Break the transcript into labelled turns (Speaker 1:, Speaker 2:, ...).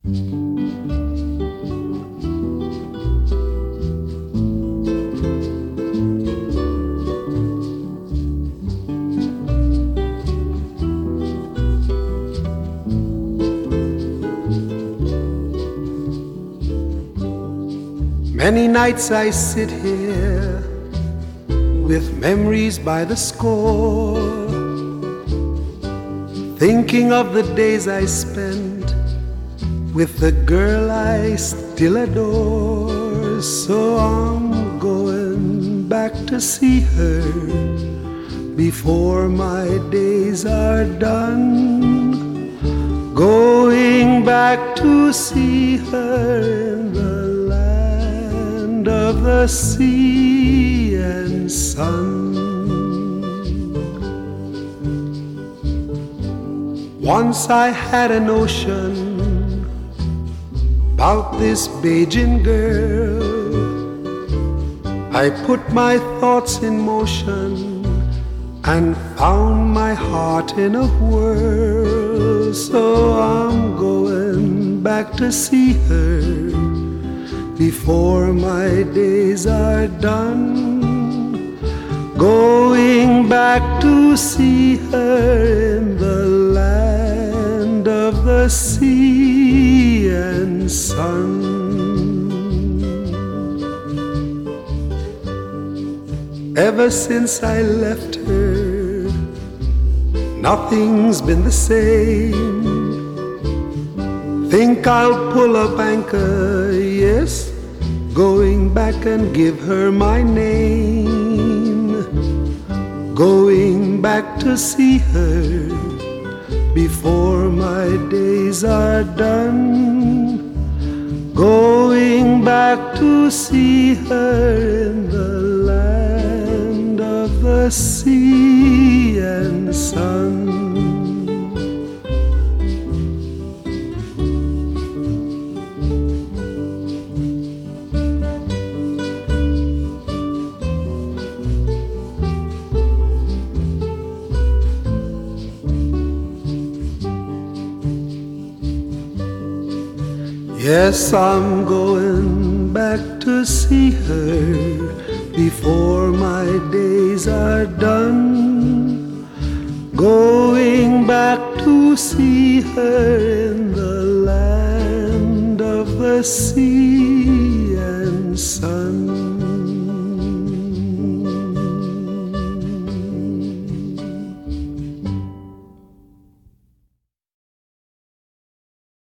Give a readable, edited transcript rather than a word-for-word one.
Speaker 1: Many nights I sit here with memories by the score, thinking of the days I spent with the girl I still adore. So I'm going back to see her before my days are done. Going back to see her in the land of the sea and sun. Once I had a notion about this Beijing girl. I put my thoughts in motion and found my heart in a whirl. So I'm going back to see her before my days are done. Going back to see her in the land of the sea and sun. Ever since I left her, nothing's been the same. Think I'll pull up anchor, yes, going back and give her my name. Going back to see her before my days are done. Going back to see her in the land of the sea and sun. Yes, I'm going back to see her before my days are done. Going back to see her in the land of the sea